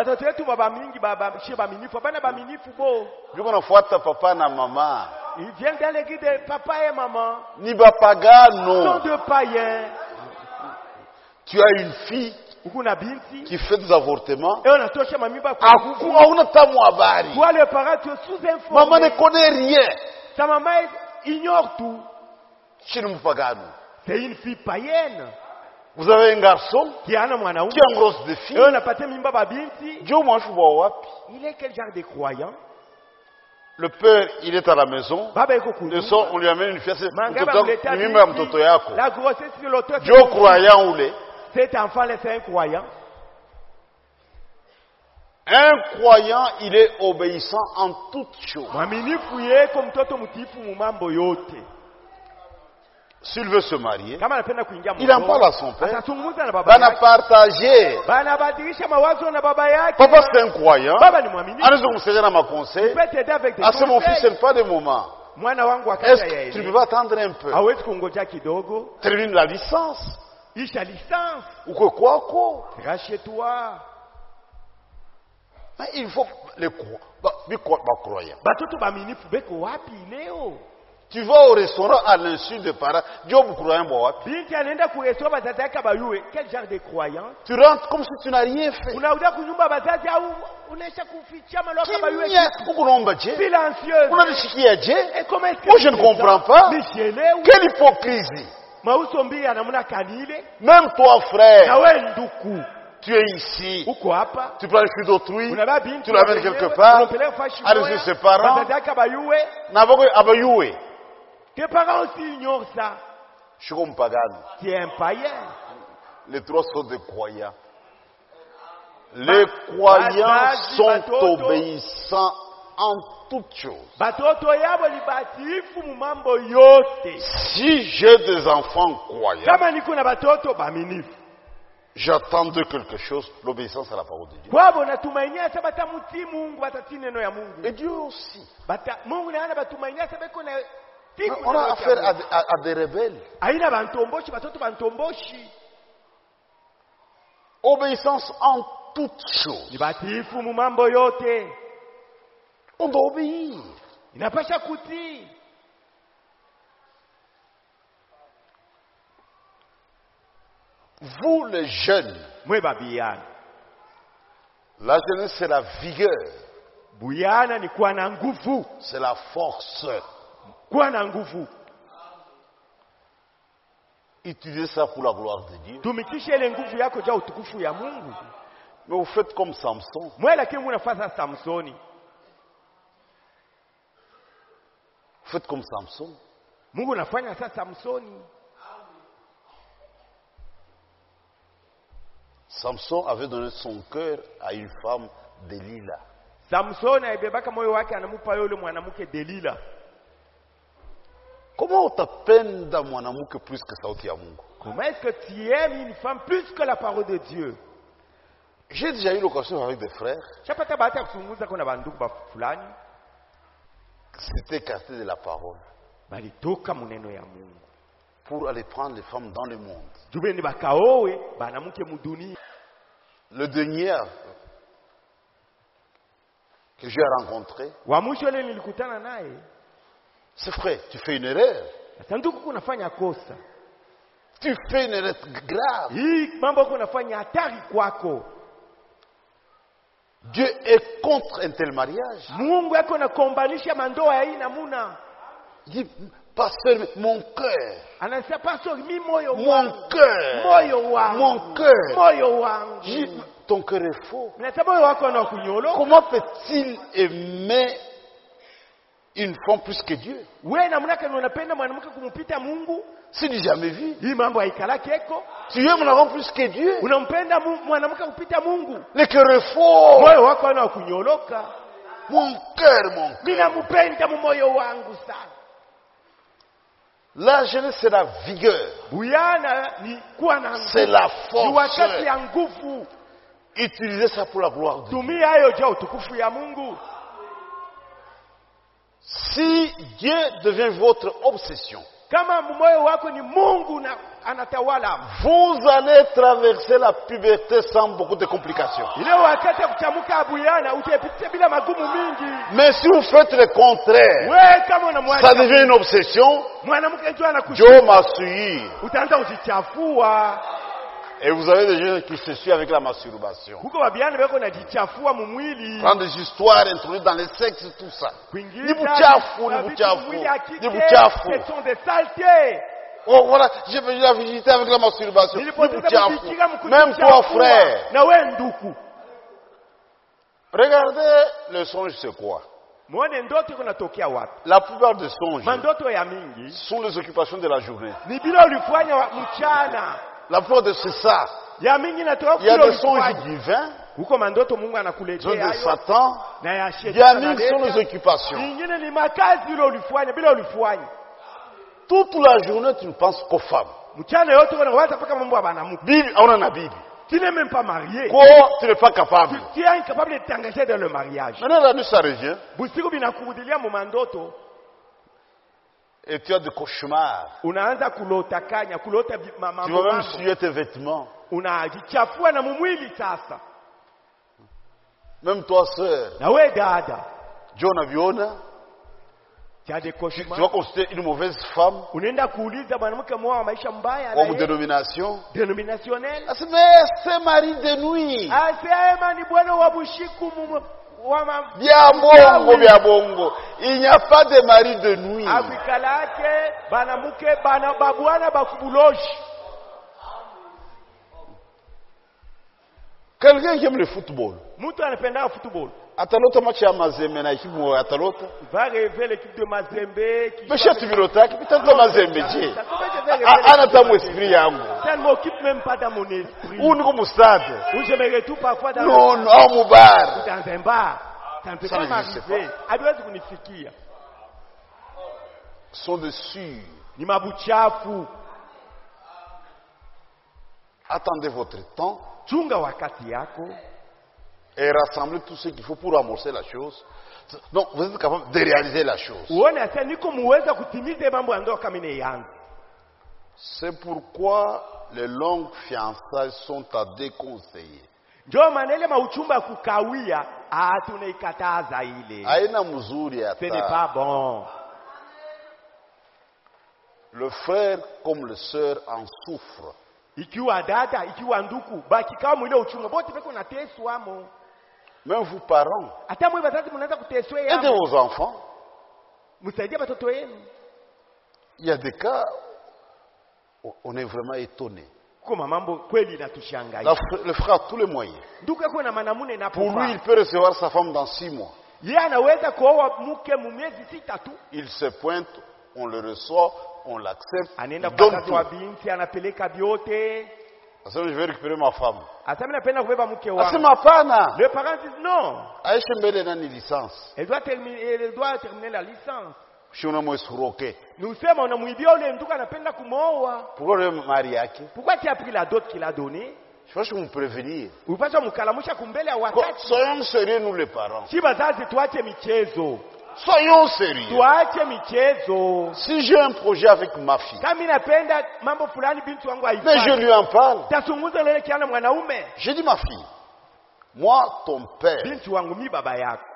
Papa na maman. Ils viennent dans l'église de papa et maman. Ni bapagano. Sont de païens. Tu as une fille qui fait des avortements. Et on a touché mamie ba. Toi les parents, tu es sous-informé. Maman ne connaît rien. Sa maman ignore tout. C'est une fille païenne. Vous avez un garçon qui a un gros défi. Il est quel genre de croyant? Le père, il est à la maison. Le soir, on lui amène une fiancée. La grossesse de l'auteur. Dieu croyant ou les? Cet enfant est un croyant. Un croyant, il est obéissant en toutes choses. S'il veut se marier, il en parle à son père. Il a partagé. Papa c'est un croyant. Ah, c'est mon fils, ce n'est pas de moment. Est-ce que tu peux attendre un peu? Termine la licence. Ou quoi? Rachète-toi. Mais il faut les croyants. Tu vas au restaurant à l'insu des parents. Quel genre de croyant? Tu rentres comme si tu n'as rien fait. Silencieuse. Moi, je ne comprends pas. Quelle hypocrisie. Même toi, frère, tu es ici. Tu prends le fils d'autrui. Tu l'amènes quelque part. Allez ses parents. Tes parents aussi ignorent ça. Tu es un païen. Les trois sont des croyants. Les croyants sont obéissants en toutes choses. Si j'ai des enfants croyants, j'attends de quelque chose, l'obéissance à la parole de Dieu. Et Dieu aussi. On a affaire à des rebelles. Obéissance en toutes choses. On doit obéir. Vous les jeunes, la jeunesse c'est la vigueur. C'est la force. Utilisez ça pour la gloire de Dieu. Mais vous faites comme Samson. Vous faites comme Samson. Samson avait donné son cœur à une femme Delilah. Comment utapenda mwanamke plus que sauti ya Mungu? Comment est-ce que tu aimes une femme plus que la parole de Dieu? J'ai déjà eu l'occasion avec des frères. C'était écarté de la parole. Pour aller prendre les femmes dans le monde. Le dernier que j'ai rencontré, c'est vrai, tu fais une erreur. Tu fais une erreur grave. Dieu est contre un tel mariage. Mungu yako nakombanisha mandoa ya hii namuna. Il dit, pasteur, mon cœur. Anasema pastor, mi moyo wangu. Mon cœur. Moyo wangu. Mon cœur. Moyo wangu. Ton cœur est faux. Nasema moyo wako na kunyolo. Comment peut-il aimer une femme plus que Dieu? Wewe namna gani unapenda mwanamke kumpita Mungu? C'est du jamais vu. Hii mambo haikala keko. Tu aimes la femme plus que Dieu? Unampenda mwanamke kupita Mungu? Le cœur est faux. Moyo wako na kunyoloka. Mon cœur, mon cœur. Mimi nampenda moyo wangu sana. La jeunesse, c'est la vigueur. Buyana ni kuwa na nguvu. C'est la force. Ni wakati ya nguvu. Utilisez ça pour la gloire de Dieu. Tumia hayo je utukufu ya Mungu. Si Dieu devient votre obsession, kama moyo wako ni Mungu na anatawala, vous allez traverser la puberté sans beaucoup de complications. Ile wakati kuchamuka abuyana utapitia bila magumu mingi. Mais si vous faites le contraire, wewe kama unamwacha ça devient une obsession. Mwanamke tu Dieu m'a suivi. Utaanza kujichafua. Et vous avez des gens qui se suivent avec la masturbation. Huko babiana bako najichafua mumwili. Prendre des histoires introduites dans les sexes, tout ça. Ni buchafu, ni buchafu. Ni buchafu. Ce sont des saletés. Oh voilà, j'ai venu la visiter avec la masturbation. Ni buchafu. Même toi, frère. Na wewe nduku. Regardez, le songe c'est quoi? Muone ndoto kunatokea wapi? La plupart des songes mandoto ya mingi sont les occupations de la journée. Ni bila ulifanya mchana. La plupart de c'est ça. Il y a des songes divins. Huko mandoto Mungu anakuletea de Satan. Na ya shetani. Il y a mingi sont les occupations. Nyingine ni makazi ile ulifanya bila ulifanya. Toute la journée tu ne penses qu'aux femmes. Mchana yote unawaza paka mambo ya banamuke. Bible, on a Bible. Tu n'es même pas marié. Quoi, tu n'es pas capable. Tu es incapable de t'engager dans le mariage. Maintenant la nuit ça revient. Busiku binakurudilia mu mandoto. Et tu as des cauchemars. Unaanza kulota kanya, kulota mambo. Tu vas même suer tes vêtements. Unajichafua na mumwili sasa. Même toi sœur. Na wewe dada. John aviona. Tu as des cauchemars. Tu vas consulter une mauvaise femme. Unaenda kuuliza mwanamke mmoja wa maisha mbaya na dénomination. Dénominationnelle. Mais c'est mari de nuit. Asema ni bwana wa bushiku Bia bongo. Il n'y a pas de mari de nuit. Abikalake banamuke bana babwana bakubuloshi. Quelqu'un qui aime le football. Mtu anapenda football. Atalota match ya Mazembe na equipe mo atalota. Va rêver l'équipe de Mazembe qui. Mais chef Bilota qui peut-être Mazembe je. Ana ta mon esprit yangu. Ça ne m'occupe même pas dans mon esprit. Ou nous comme stade. Où je me retrouve parfois dans non, non, mon bar. Dans un bar. Ça ne peut pas m'arriver. Haiwezi kunifikia. Sont dessus. Ni mabuchafu. Attendez votre temps. Chunga wakati yako. Et rassembler tout ce qu'il faut pour amorcer la chose. Donc, vous êtes capable de réaliser la chose. C'est pourquoi les longues fiançailles sont à déconseiller. Ce n'est pas bon. Le frère comme le sœur en souffrent. Ikiwa dada, ikiwa nduku, baki kama mwile uchunga, bote peko nateswa mo. Même vous parents. Hata mwe bazazi mnaanza kuteswa yao. Aidez vos enfants. Msaidie watoto wenu. Il y a des cas où on est vraiment étonné. Kwa mambo kweli inatushangaza. Le frère a tous les moyens. Nduku yako na manamune na pour lui, il peut recevoir sa femme dans 6 mois. Yeye anaweza kuoa mke mu miezi 6 tu. Il se pointe, on le reçoit, on l'accepte. Anaenda kwa kwa binti anapeleka vyote. Asema je vais récupérer ma femme. Asema napenda kubeba mke wangu. Asema hapana. Le parent dit non. Aisha mbele na ni licence. Elle doit terminer la licence. Shona mwesroke. Nous sommes on a muibia ule mtuka anapenda kumooa. Pourquoi le mari yake? Pourquoi tu as pris la dot qu'il a donnée? Je pense que vous me prévenir. Upasha mkalamusha kumbele ya wakati. Soyons sérieux nous les parents. Si bazazi tuache michezo. Soyons sérieux. Tuache michezo. Si j'ai un projet avec ma fille. Kama napenda mambo fulani binti wangu haifai. Mais je lui en parle. Tasungumza lele kiana mwanaume. Je dis ma fille. Moi ton père. Binti wangu mi baba yako.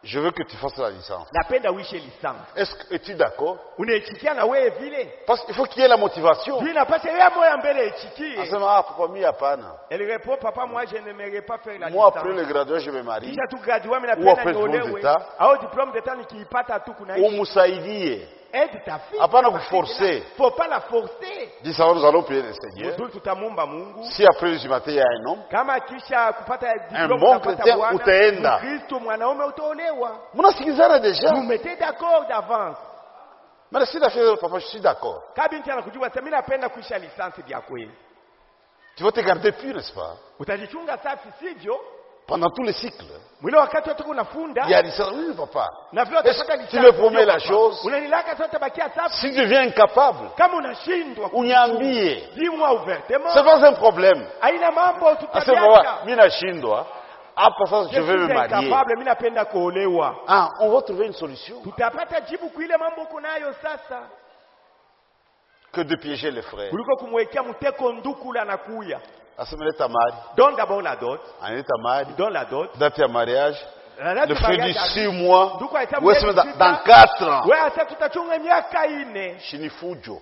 Je veux que tu fasses la licence. Napenda uishe licence. Es-tu d'accord? Unaitikia na wewe vile? Parce qu'il faut qu'il y ait la motivation. Lui napasa yeye moyo mbele ichikie. Asema papa mimi hapana. Elle répond papa moi je n'aimerais pas faire la licence. Moi après le graduat je me marie. Kisha tu graduat mimi napenda niolewe. Au diplôme d'état nikiipata tu kuna hiyo. Umsaidie. Aide ta fille. Hapana kuforcer. Faut pas la forcer. Dis ça nous allons prier le Seigneur. Tutamomba Mungu. Si après le matin il y a un homme. Kama kisha kupata diplôme un bon chrétien utaenda. Kristo mwanaume utaolewa. Mnasikizana déjà. Vous mettez d'accord d'avance. Mais si la fille papa je suis d'accord. Kabinti anakujua sasa mimi napenda kuisha lisansi vya kweli. Tu vas te garder pur, n'est-ce pas? Utajichunga safi sivyo? Pendant tous les cycles. Mwile wakati wote unafunda. Il y a licence, oui papa. Na vile utapata lisansi. Tu me promets la chose. Unanilaka sasa utabakia safi. Si tu deviens incapable. Kama unashindwa. Uniambie. Dis-moi ouvertement. C'est pas un problème. Haina mambo tutabiacha. Asema mimi nashindwa. Après ça je vais me marier. Incapable mimi napenda kuolewa. Ah, on va trouver une solution. Tutapata jibu kwa ile mambo kunayo sasa. Que de piéger les frères. Kuliko kumwekea mteko nduku la nakuya. Asemeleta mari. Donne d'abord la dot. Aneleta mari. Donne la dot. Date ya mariage. Le fait de 6 mois. Ouais, dans 4 ans. Ouais, ça tutachunga miaka 4. Chini fujo.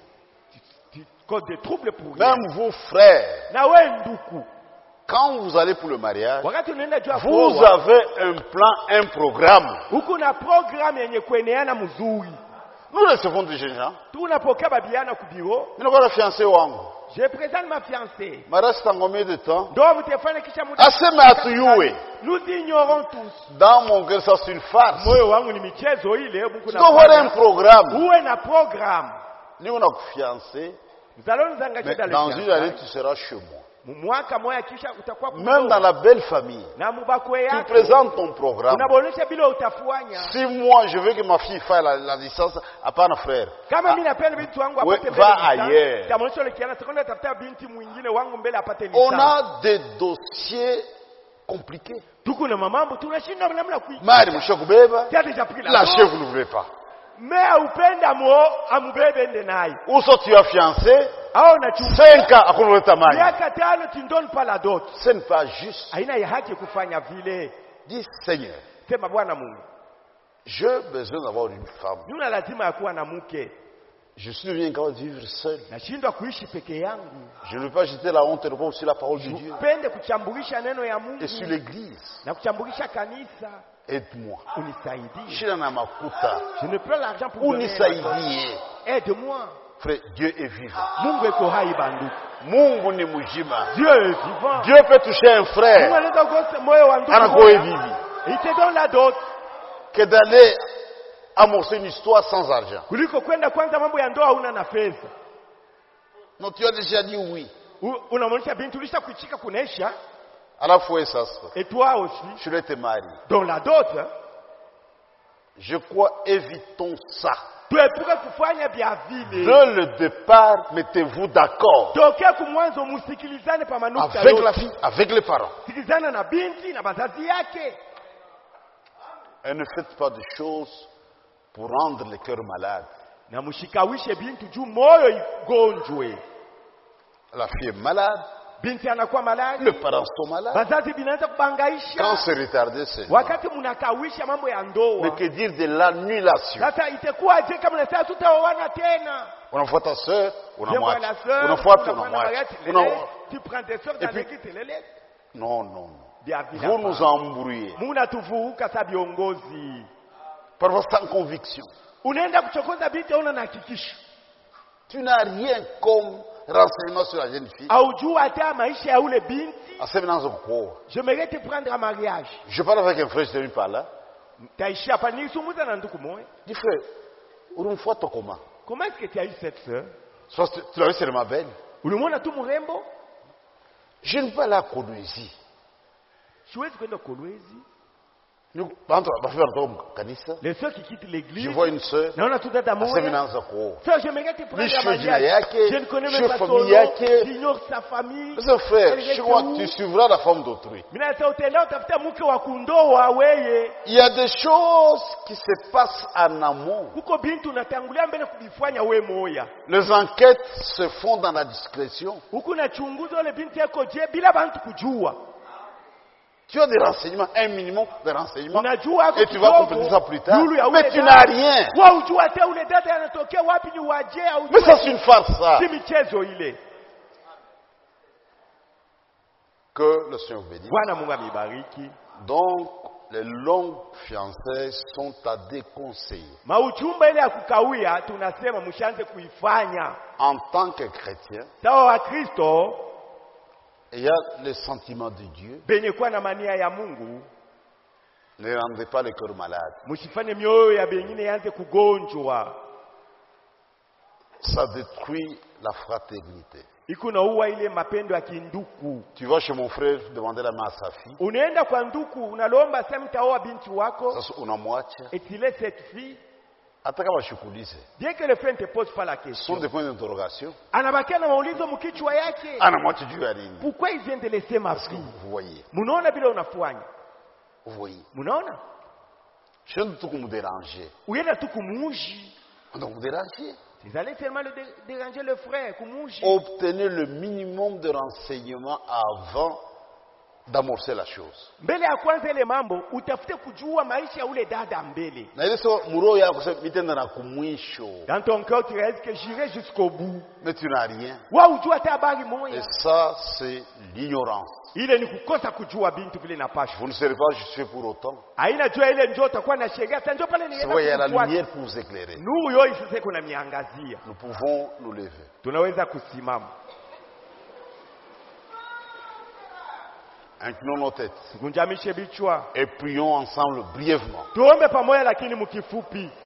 Cause des troubles pour rien. Même vous frères. Na we nduku. Quand vous allez pour le mariage, wakati unaenda jua vous avez un plan, un programme. Huko na programme yenye kueneana mzuri. Nous recevons des gens. Tunapokea babiana ku bureau. Niko na fiancé wangu. Je présente ma fiancée. Mariage dans combien de temps? Ndio mtefanya kisha muda. Asema atuyue. Nous ignorons tous. Dans mon cœur ça c'est une farce. Moyo wangu ni michezo ile buku na. Tu dois avoir un programme. Uwe na programme. Niko na fiancé. Nous allons nous engager dans le dans une année tu seras chez moi. Mwaka moya kisha utakuwa même dans la belle famille. Na mubakwe yako. Tu présentes ton programme. Unabonesha bila utafanya. Si moi je veux que ma fille fasse la licence hapana frère. Kama mimi napenda binti wangu apate licence. Va ailleurs. Tamonesha ile kiana sekonda tafuta binti mwingine wangu mbele apate licence. On a des dossiers compliqués. Tuko na mambo tunashinda namna kuishi. Mari mshakubeba. La chef vous ne voulez pas. Mais upenda mo amubebe ende naye. Ou soit tu as fiancé. Au na chunga. 5 ans akuleta tamani. Miaka 5 tu ndoni pa la dot. Ce n'est pas juste. Haina ya haki kufanya vile. Dis Seigneur. Sema Bwana Mungu. J'ai besoin d'avoir une femme. Nuna lazima ya kuwa na mke. Je suis devenu incapable de vivre seul. Nashindwa kuishi peke yangu. Je ne veux pas jeter la honte et reprendre sur la parole de Dieu. Upende kuchambulisha neno ya Mungu. Et sur l'église. Na kuchambulisha kanisa. Aide-moi. Unisaidie. Shina na makuta. Je ne prends l'argent pour unisaidie. Aide-moi. Frère, Dieu est vivant. Mungu eko hai bandu. Mungu ni mujima. Dieu est vivant. Dieu peut toucher un frère. Mungu anaweza kugusa moyo wa ndugu. Anakuwa vivi. Il te donne la dot. Que d'aller amorcer une histoire sans argent. Kuliko kwenda kwanza mambo ya ndoa una na pesa. Non, tu as déjà dit oui. Unamwonyesha binti ulisha kuichika kunesha. À la fois ça. Et toi aussi. Je vais te marier. Dans la dot. Je crois évitons ça. Tuepuke kufanya vya vile. Dès le départ, mettez-vous d'accord. Tokea kumwanzo musikilizane pa manukta avec la fille, avec les parents. Sikilizana na binti na bazazi yake. Et ne faites pas de choses pour rendre le cœur malade. Na mshikawishe binti juu moyo igonjwe. La fille est malade. Binti anakuwa malade. Les parents sont malades. Bazazi binaanza kubangaisha. Quand c'est retardé, c'est wakati mnakawisha mambo ya ndoa. Mais que dire de l'annulation? Sasa itakuwa je kama nasema tutaoana tena? Unafuata ta sœur, unamwacha. Unafuata unamwacha. Tu prends des sœurs dans l'église et les laisses. Non, non, non. Vous nous embrouillez. Mnatuvuka sa viongozi. Parfois sans conviction. Unaenda kuchokoza binti una na hakikisho. Tu n'as rien comme renseignement sur la jeune fille. Aujua hata maisha ya ule binti. Je mérite te prendre en mariage. Je parle avec un frère, je te dis par là. Taisha hapa ni sumuza na ndugu moyo. Dis frère, unamfuata comment? Comment est-ce que tu as eu cette sœur? Tu l'as vu seulement belle. Ulimwona tu mrembo? Je ne peux pas la Kolwezi. Siwezi kwenda Kolwezi. Les sœurs qui quittent l'église. Je vois une sœur. Naona tu dada moja. Sœur, je mérite te prendre en mariage. Je ne connais même pas son nom. J'ignore sa famille. C'est frère, je crois que tu suivras la femme d'autrui. Il y a des choses qui se passent en amont. Les enquêtes se font dans Tu as des renseignements, un minimum de renseignements, Unajua et tu vas compléter ça plus tard. lulu ya ule Mais tu dada. n'as rien. Wewe ujua hata ule dada anatokea wapi, ni waje au Mais ça, c'est une farce, ça. si michezo ile. Que le Seigneur vous bénisse. Bwana Mungu amibariki. Donc, les longues fiançailles sont à déconseiller. Mauchumba ile ya kukawia tunasema mshaanze kuifanya. En tant que chrétien, Sawa wa Kristo, il y a les sentiments de Dieu. benye kuwa na mania ya Mungu, Ne rendez pas le cœur malade. msifanye mioyo ya bengine yanze kugonjwa. Ça détruit la fraternité. Iko na uwa ile mapendo ya kinduku. Tu vas chez mon frère demander la main à sa fille. Unaenda kwa nduku, unalomba sema mtaoa binti wako, Sasa unamwacha. et tu laisses cette fille, Hata kama shukulize. bien que le frère ne te pose pas la Ce question. sont des points d'interrogation. Anabakia na maulizo mkichwa yake. Anamwacha juu ya nini? Pourquoi il vient de laisser ma Parce que fille? vous voyez. Munaona bila unafanya. Vous voyez. Munaona? Je ne peux me déranger. Uenda tu kumuji. Donc vous dérangez. Vous allez seulement déranger le frère, kumuji. Obtenez le minimum de renseignements avant d'amorcer la chose. Mbele ya kwanza ile mambo utafute kujua maisha ya ule dada mbele. Na ile so muro yako sasa mitenda na kumwisho. Dans ton cœur tu restes que j'irai jusqu'au bout. Mais tu n'as rien. Wa ujua hata habari Et moja. ça c'est l'ignorance. Ile ni kukosa kujua bintu vile napasha. Vous ne serez pas justifié pour autant. Haina jua ile njoo utakuwa na sheria, sasa njoo pale C'est vrai, il y a la nienda. lumière pour vous éclairer. Nuru yoi sasa kuna miangazia. Nous pouvons nous lever. Tunaweza kusimama. Inclinons nos têtes Tukunjamishe bichwa. et prions ensemble brièvement. Tuombe pamoja lakini mkifupi.